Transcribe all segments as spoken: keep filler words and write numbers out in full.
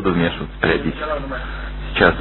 буду вмешиваться периодически. Сейчас.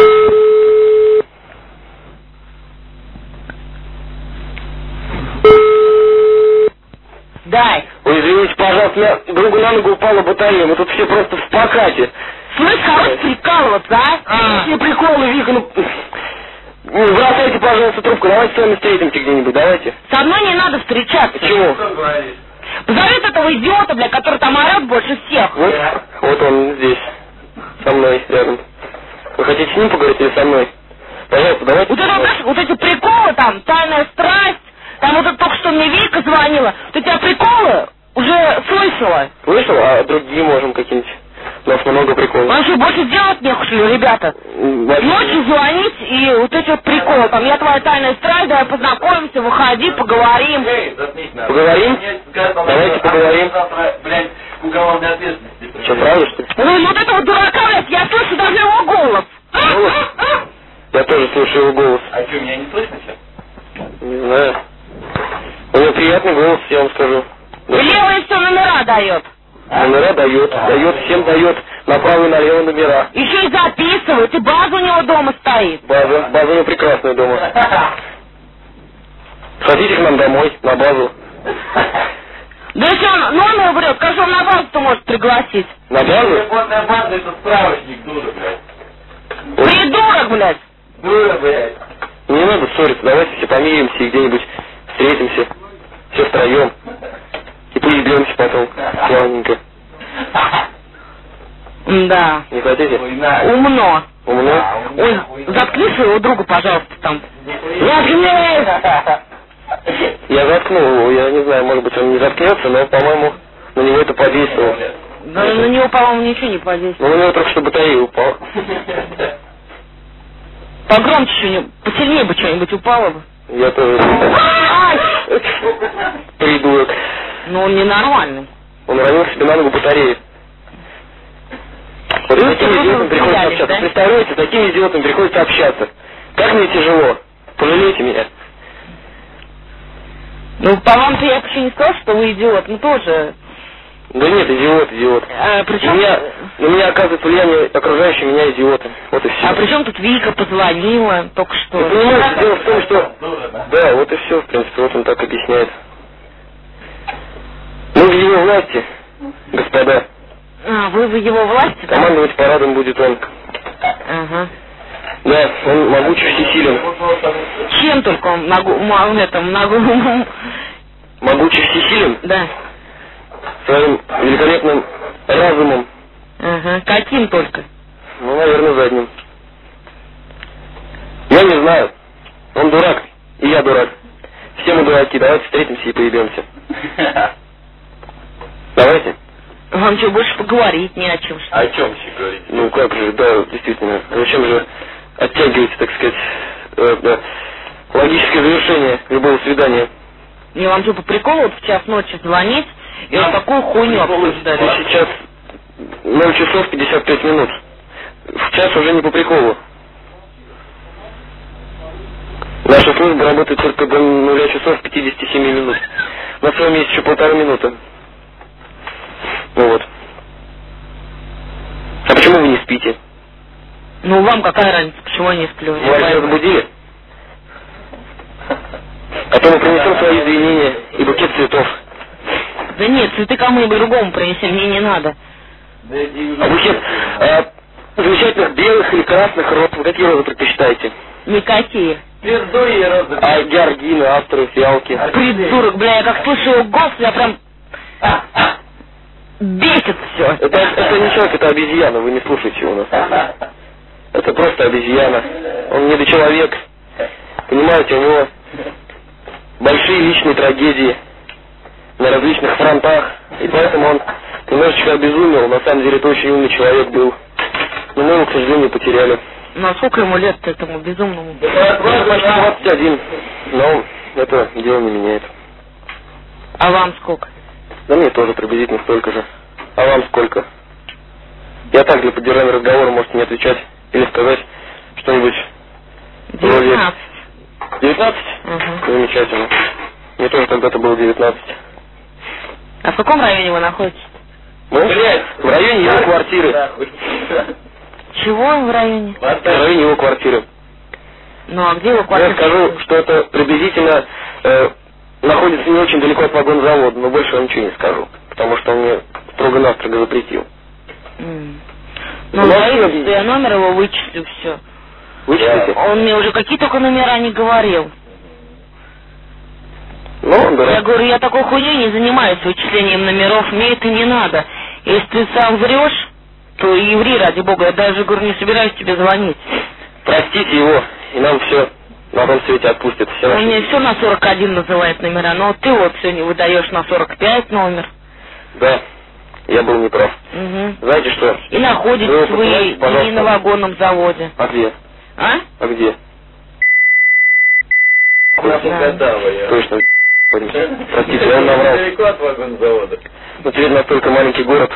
Дай. Ой, извините, пожалуйста, я другу на ногу упала батарея, мы тут все просто в покате. Слышь, хорош прикалываться, а? А, все приколы, Вика, ну... Ну, бросайте, пожалуйста, трубку, давайте с вами встретимся где-нибудь, давайте. Со мной не надо встречаться. Почему? Позови этого идиота, бля, который там орет больше всех. Вот, вот он здесь, со мной, рядом. Вы хотите с ним поговорить или со мной? Пожалуйста, давайте. Вот, это, знаешь, вот эти приколы там, тайная страсть, там вот это только что мне Вика звонила, вот эти приколы уже слышала. Слышал? А другие можем какие-нибудь? У нас много приколов. Вам что, больше делать нехуй, ребята? Вообще... Ночью звонить и вот эти вот приколы, там, я твоя тайная страсть, давай познакомимся, выходи, поговорим. Поговорим? Давайте поговорим. Уголовной ответственности. Что, правда, что ли? Ну, вот этого дурака, блядь, я слышу даже его голос. Голос? Я тоже слушаю его голос. А что, меня не слышно сейчас? Не знаю. У него приятный голос, я вам скажу. Левые все номера дает. Номера дает, дает, всем дает направо и налево номера. Еще и записывает, и база у него дома стоит. База, база у него прекрасная дома. Хотите к нам домой, на базу? Да если он номер врет, как же он на базу-то может пригласить? На базу? Работная база — это справочник, дура, блядь. Придурок, блядь. Дура, блядь. Не надо ссориться, давайте все помиримся и где-нибудь встретимся. Все втроем. И поебемся потом, славненько. Да. Не хотите? Умно. Умно? Ой, заткни своего друга, пожалуйста, там. Заткни! Я заткнул его, я не знаю, может быть он не заткнется, но, по-моему, на него это подействовало. Да на него, по-моему, ничего не подействует. Ну, у него только что батарея упала. Погромче что-нибудь, посильнее бы что-нибудь упало бы. Я тоже... Ай! Придурок. Ну он ненормальный. Он ранил себе на ногу батарею. Вот с такими идиотами приходится общаться. Да? Представляете, с такими идиотами приходится общаться. Как мне тяжело. Пожалейте меня. Ну, по-моему, я еще не сказал, что вы идиот, ну тоже. Да нет, идиот, идиот. А, причем... У меня, у меня оказывает влияние окружающие меня идиоты. Вот и все. А при чем тут Вика позвонила только что? Вы понимаете, дело в том, что... Да, вот и все, в принципе, вот он так объясняет. Мы в его власти, господа. А, вы в его власти? Да? Командовать парадом будет он. Ага. Да, он могучий, всесилен. Чем только он ногу, м, этом, ногу... Могучий, всесилен? Да. Своим великолепным разумом. Ага. Каким только? Ну, наверное, задним. Я не знаю. Он дурак, и я дурак. Все мы дураки, давайте встретимся и поебемся. Давайте. Вам что, больше поговорить не о чем, что О ли? чем еще говорить? Ну как же, да, действительно. Зачем же оттягивать, так сказать, э, да, логическое завершение любого свидания? Не, вам что, по приколу вот в час ночи звонить и вот такую хуйню обсуждать? Сейчас ноль часов пятьдесят пять минут. В час уже не по приколу. Наша служба работает только до нуля часов пятидесяти семи минут. На своем есть еще полторы минуты. Ну вот. А почему вы не спите? Ну, вам какая разница, почему я не сплю? Вы вас не разбудили? А то мы принесем свои извинения и букет цветов. Да нет, цветы кому-нибудь другому принесем, мне не надо. А букет а, замечательных белых или красных роз, вы какие розы предпочитаете? Никакие. Пердуй, розы. А георгины, астры, фиалки? Придурок, бля, я как слышу его голос, я прям... Бесит все. Это, это не человек, это обезьяна, вы не слушайте его нас. Это просто обезьяна. Он недочеловек. Понимаете, у него большие личные трагедии на различных фронтах. И поэтому он немножечко обезумел. На самом деле это очень умный человек был. Но мы его, к сожалению, потеряли. Ну а сколько ему лет-то этому безумному? Ему почти двадцать один. Но это дело не меняет. А вам сколько? Да мне тоже приблизительно столько же. А вам сколько? Я так для поддержания разговора можете не отвечать или сказать что-нибудь. Девятнадцать. Девятнадцать? Угу. Замечательно. Мне тоже когда-то было девятнадцать. А в каком районе вы находитесь? Ну, в районе его квартиры. Чего в районе? В районе его квартиры. Ну, а где его квартира? Я скажу, что это приблизительно э, находится не очень далеко от вагонзавода, но больше я ничего не скажу, потому что он мне строго-настрого запретил. Mm. Ну, говорит, что я номер его вычислю, все. Вычислите? Он мне уже какие только номера не говорил. Ну, он дурак. Я говорю, я такой хуйней не занимаюсь вычислением номеров, мне это не надо. Если ты сам врешь, то и ври, ради бога. Я даже, говорю, не собираюсь тебе звонить. Простите его, и нам все на том свете отпустят. Все Он наши... мне все на сорок один называет номера, но ты вот сегодня выдаешь на сорок пять номер. Да, я был неправ. Угу. Знаете что? И находитесь вы не пожалуйста. на вагонном заводе. А где? А? А где? Да. Точно. Простите, я наврал. Далеко от вагонзавода. Но теперь настолько маленький город.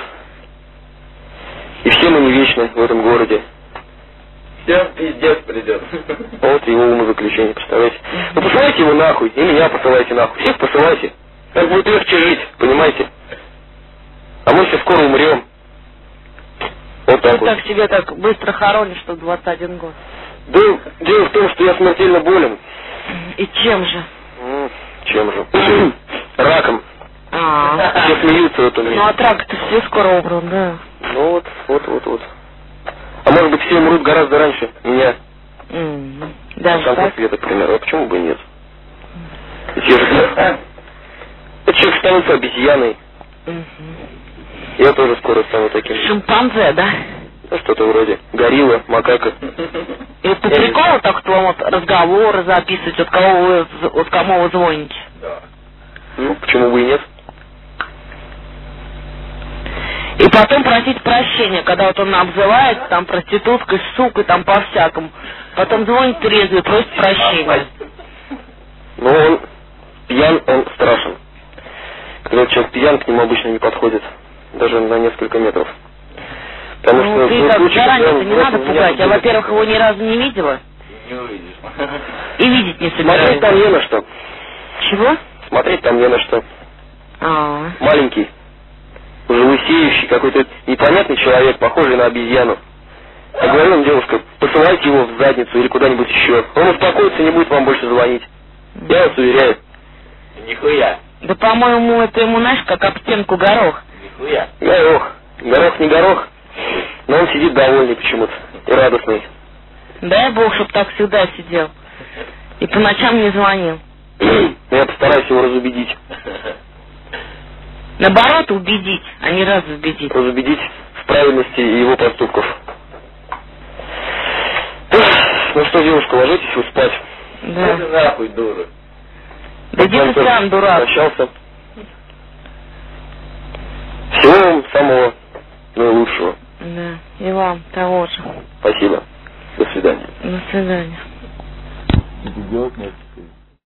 И все мы не вечны в этом городе. Всем пиздец придет. Вот его умозаключение, представляете? Ну посылайте его нахуй, и меня посылайте нахуй. Всех посылайте. Так будет легче жить, понимаете? А мы все скоро умрем. Вот так Ты вот. так себе так быстро хоронишь, что двадцать один год. Да, дело в том, что я смертельно болен. И чем же? М, Чем же? Раком. А, Все смеются вот у ну меня. от рака-то все скоро умрут, да. Ну вот, вот, вот, вот. А может быть все умрут гораздо раньше меня. М, В Даже конце так? света, к примеру. А почему бы и нет? Ведь я же... Этот человек становится обезьяной. Мгм. Я тоже скоро стану таким. Шимпанзе, да? Ну, что-то вроде. Горилла, макака. И по приколу так к вам вот разговоры записывать, от кого вы, от кому вы звоните? Да. Ну, почему бы и нет? И потом просить прощения, когда вот он обзывается, там, проституткой, сукой, там, по-всякому. Потом звонит трезвый, просит прощения. Ну, он пьян, он страшен. Когда человек пьян, к нему обычно не подходит. Даже на несколько метров. Потому Ну, что ты в так случае, заранее-то когда он не надо просто меня пугать. Я, будет- во-первых, его ни разу не видела Не увидишь. и видеть не Смотреть там собираюсь. не на что. Чего? Смотреть там не на что. А, Маленький, уже лысеющий, какой-то непонятный человек, похожий на обезьяну. Я говорю вам, девушка, посылайте его в задницу или куда-нибудь еще. Он успокоится и не будет вам больше звонить. Я вас уверяю. Нихуя. да, по-моему, это ему, знаешь, как об стенку горох. Нихуя. Горох. Горох не горох, но он сидит довольный почему-то и радостный. Дай бог, чтоб так всегда сидел. И по ночам не звонил. Я постараюсь его разубедить. Наоборот, убедить, а не разубедить. Разубедить в правильности его поступков. Ну что, девушка, ложитесь вы спать. Да. Иди нахуй, дура. Да иди ты сам, дурак. Прощался. Всего вам самого наилучшего. Да, и вам того же. Спасибо. До свидания. До свидания. Идиот, нет.